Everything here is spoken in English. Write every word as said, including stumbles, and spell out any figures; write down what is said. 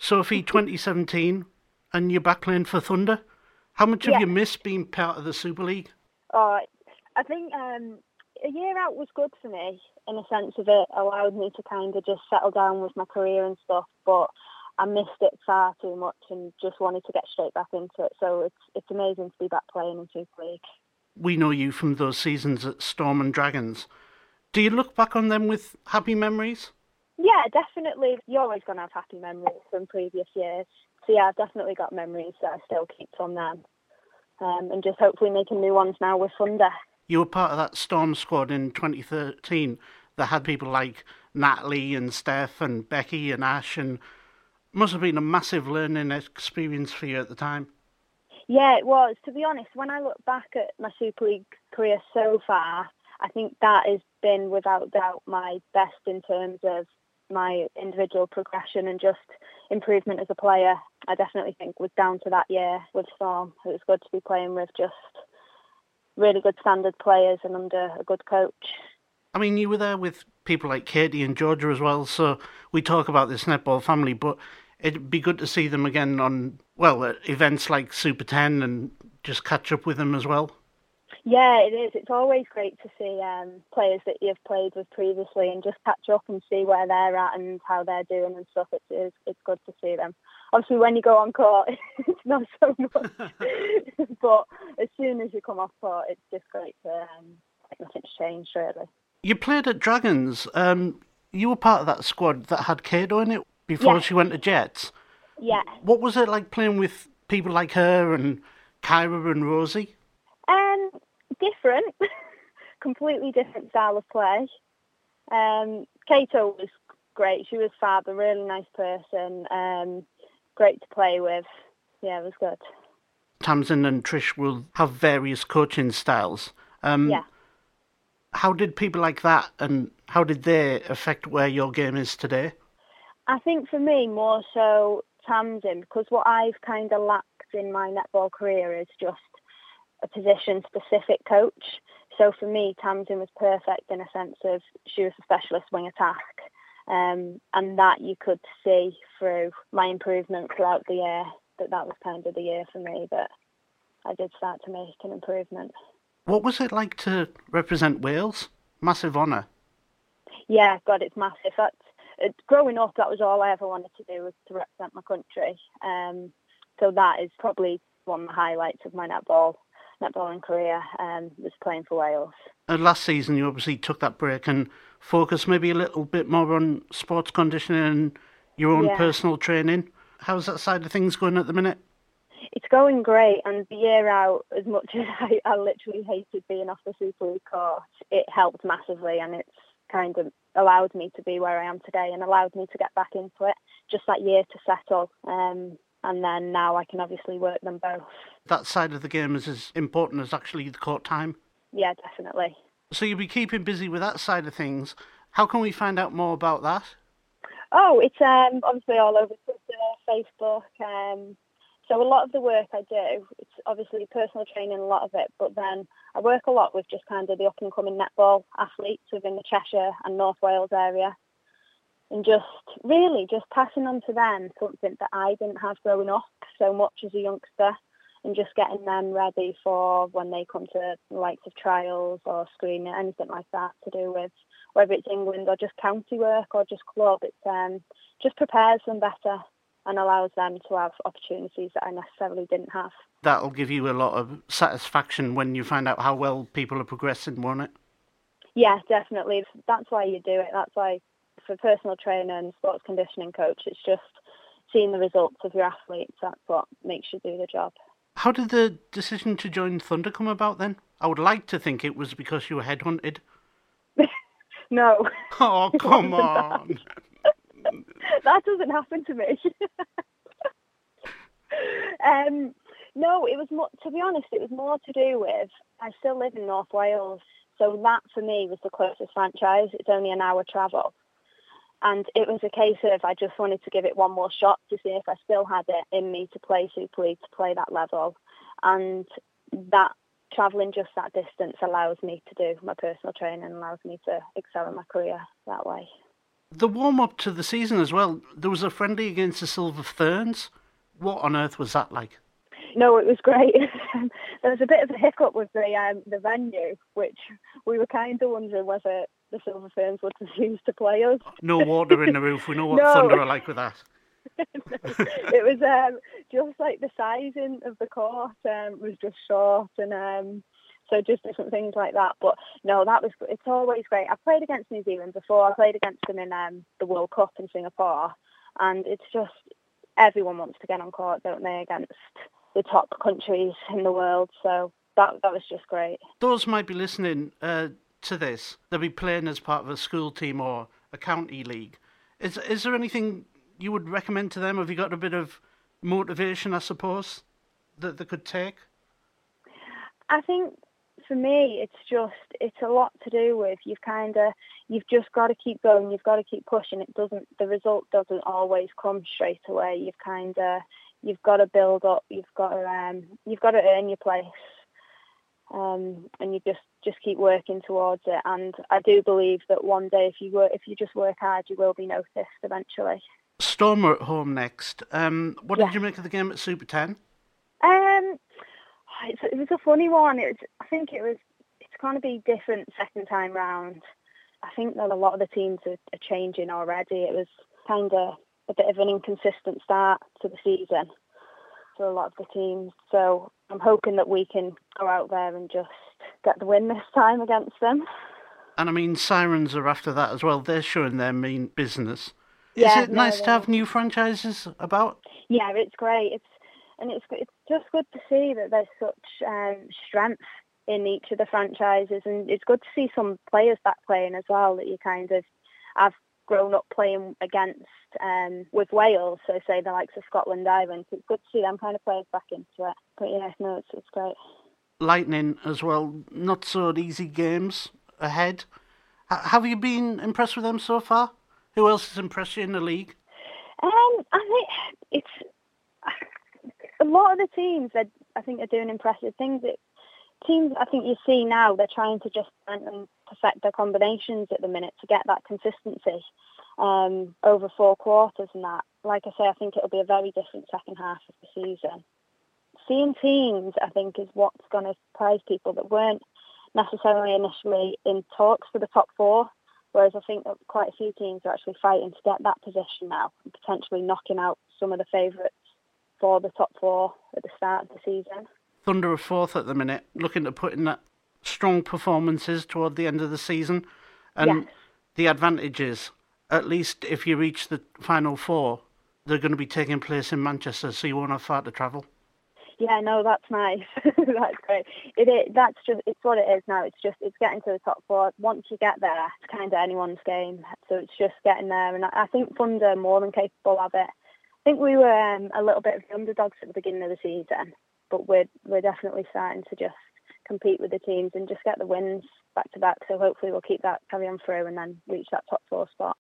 Sophie, twenty seventeen, and you're back playing for Thunder. How much have Yeah. you missed being part of the Super League? Oh, I think um, a year out was good for me in a sense of it allowed me to kind of just settle down with my career and stuff, but I missed it far too much and just wanted to get straight back into it. So it's it's amazing to be back playing in Super League. We know you from those seasons at Storm and Dragons. Do you look back on them with happy memories? Yeah, definitely. You're always going to have happy memories from previous years. So yeah, I've definitely got memories that I still keep from them. Um, and just hopefully making new ones now with Thunder. You were part of that Storm squad in twenty thirteen that had people like Natalie and Steph and Becky and Ash, and must have been a massive learning experience for you at the time. Yeah, it was. To be honest, when I look back at my Super League career so far, I think that has been without doubt my best in terms of my individual progression and just improvement as a player. I definitely think was down to that year with Storm. It was good to be playing with just really good standard players and under a good coach. I mean, you were there with people like Katie and Georgia as well, so we talk about this netball family, but it'd be good to see them again on, well, at events like Super ten and just catch up with them as well. Yeah, it is. It's always great to see um, players that you've played with previously and just catch up and see where they're at and how they're doing and stuff. It's it's, it's good to see them. Obviously, when you go on court, it's not so much. But as soon as you come off court, it's just great to um, like nothing's changed really. You played at Dragons. Um, you were part of that squad that had Kato in it before Yeah. she went to Jets. Yeah. What was it like playing with people like her and Kyra and Rosie? Um, different, completely different style of play. Um, Kato was great. She was fab, a really nice person. Um, great to play with. Yeah, it was good. Tamsin and Trish will have various coaching styles. Um, Yeah. How did people like that and how did they affect where your game is today? I think for me, more so Tamsin, because what I've kind of lacked in my netball career is just a position-specific coach. So for me, Tamsin was perfect in a sense of she was a specialist wing attack. Um, and that you could see through my improvement throughout the year, that that was kind of the year for me that I did start to make an improvement. What was it like to represent Wales? Massive honour. Yeah, God, it's massive. That's, it, growing up, that was all I ever wanted to do was to represent my country. Um, so that is probably one of the highlights of my netball netballing career, um, was playing for Wales. Uh, last season, you obviously took that break and focused maybe a little bit more on sports conditioning and your own Yeah. personal training. How's that side of things going at the minute? It's going great, and the year out, as much as I, I literally hated being off the Super League court, it helped massively, and it's kind of allowed me to be where I am today and allowed me to get back into it. Just that year to settle, um, and then now I can obviously work them both. That side of the game is as important as actually the court time. Yeah, definitely. So you'll be keeping busy with that side of things. How can we find out more about that? Oh, it's um, obviously all over Twitter, Facebook. Um, so a lot of the work I do, it's obviously personal training, a lot of it, but then I work a lot with just kind of the up-and-coming netball athletes within the Cheshire and North Wales area. And just really just passing on to them something that I didn't have growing up so much as a youngster, and just getting them ready for when they come to the likes of trials or screening, anything like that to do with whether it's England or just county work or just club. It um, just prepares them better and allows them to have opportunities that I necessarily didn't have. That'll give you a lot of satisfaction when you find out how well people are progressing, won't it? Yeah, definitely. That's why you do it. That's why for personal trainer and sports conditioning coach, it's just seeing the results of your athletes. That's what makes you do the job. How did the decision to join Thunder come about then? I would like to think it was because you were headhunted. No. Oh, come on. That doesn't happen to me. um, no, it was more, to be honest, it was more to do with, I still live in North Wales, so that for me was the closest franchise. It's only an hour travel. And it was a case of I just wanted to give it one more shot to see if I still had it in me to play Super League, to play that level. And that travelling just that distance allows me to do my personal training, allows me to excel in my career that way. The warm-up to the season as well, there was a friendly against the Silver Ferns. What on earth was that like? No, it was great. There was a bit of a hiccup with the um, the venue, which we were kind of wondering whether the Silver Ferns would refuse to play us. No water in the roof. We know what No. Thunder are like with that. It was um, just like the sizing of the court um, was just short, and um, so just different things like that. But no, that was it's always great. I've played against New Zealand before. I played against them in um, the World Cup in Singapore, and it's just everyone wants to get on court, don't they, against the top countries in the world. So that that was just great. Those might be listening uh, to this. They'll be playing as part of a school team or a county league. Is is there anything you would recommend to them? Have you got a bit of motivation, I suppose, that they could take? I think for me, it's just it's a lot to do with you've kind of you've just got to keep going. You've got to keep pushing. It doesn't the result doesn't always come straight away. You've kind of you've got to build up. You've got to um, you've got to earn your place, um, and you just, just keep working towards it. And I do believe that one day, if you work, if you just work hard, you will be noticed eventually. Storm are at home next. Um, what Yeah. did you make of the game at Super ten? Um, it's, it was a funny one. It was, I think it was. It's going to be different second time round. I think that a lot of the teams are, are changing already. It was kind of a bit of an inconsistent start to the season for a lot of the teams. So I'm hoping that we can go out there and just get the win this time against them. And I mean, Sirens are after that as well. They're showing their mean business. Yeah, Is it no, nice to they- have new franchises about? Yeah, it's great. It's and it's it's just good to see that there's such um, strength in each of the franchises, and it's good to see some players back playing as well that you kind of have grown up playing against um, with Wales. So say the likes of Scotland, Ireland. It's good to see them kind of players back into it. But yeah, no, it's it's great. Lightning as well. Not so easy games ahead. H- have you been impressed with them so far? Who else has impressed you in the league? Um, I think it's a lot of the teams that I think are doing impressive things. It, teams I think you see now, they're trying to just and perfect their combinations at the minute to get that consistency um, over four quarters and that. Like I say, I think it'll be a very different second half of the season. Seeing teams, I think, is what's going to surprise people that weren't necessarily initially in talks for the top four. Whereas I think that quite a few teams are actually fighting to get that position now and potentially knocking out some of the favourites for the top four at the start of the season. Thunder are fourth at the minute, looking to put in that strong performances toward the end of the season. And Yes. the advantage is, at least if you reach the final four, they're going to be taking place in Manchester, so you won't have far to travel. Yeah, no, that's nice. That's great. It is. That's just. It's what it is now. It's just. It's getting to the top four. Once you get there, it's kind of anyone's game. So it's just getting there, and I, I think Thunder are more than capable of it. I think we were um, a little bit of the underdogs at the beginning of the season, but we're we're definitely starting to just compete with the teams and just get the wins back to back. So hopefully we'll keep that carry on through and then reach that top four spot.